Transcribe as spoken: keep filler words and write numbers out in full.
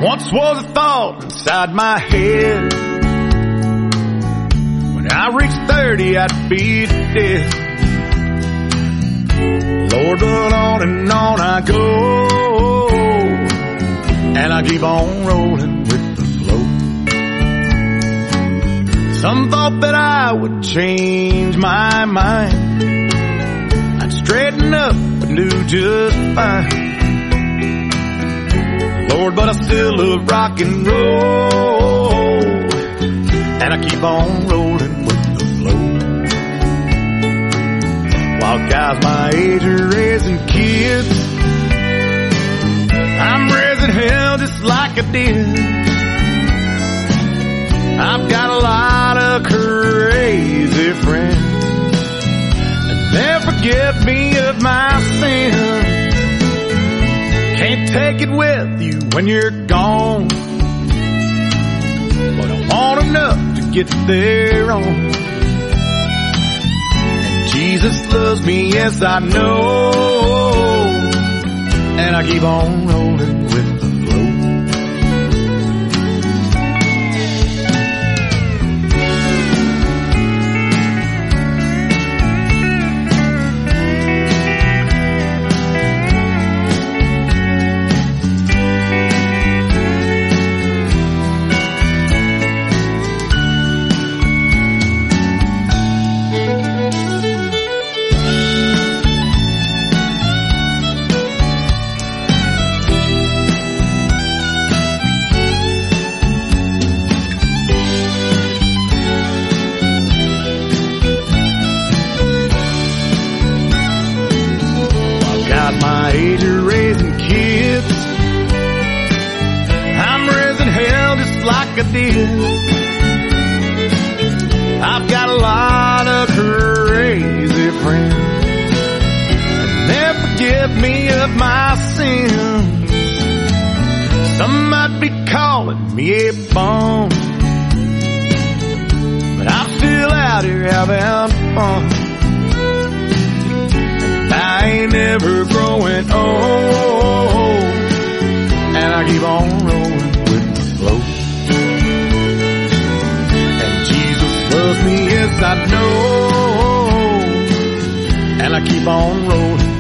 once was a thought inside my head. When I reached thirty, I'd be dead. Lord, but on and on I go, and I keep on rolling with the flow. Some thought that I would change my mind, I'd straighten up and do just fine. Lord, but I still love rock and roll, and I keep on rolling with the flow. While guys my age are raising kids, I'm raising hell just like I did. I've got a lot of crazy friends, and they'll forgive me of my sin. Can't take it with you when you're gone, but I want enough to get there on. And Jesus loves me, yes I know, and I keep on rolling with the flow. My age of raising kids, I'm raising hell just like I did. I've got a lot of crazy friends, and they'll forgive me of my sins. Some might be calling me a bum, but I'm still out here having fun. I ain't never growing old, and I keep on rolling with the flow. And Jesus loves me, yes I know, and I keep on rolling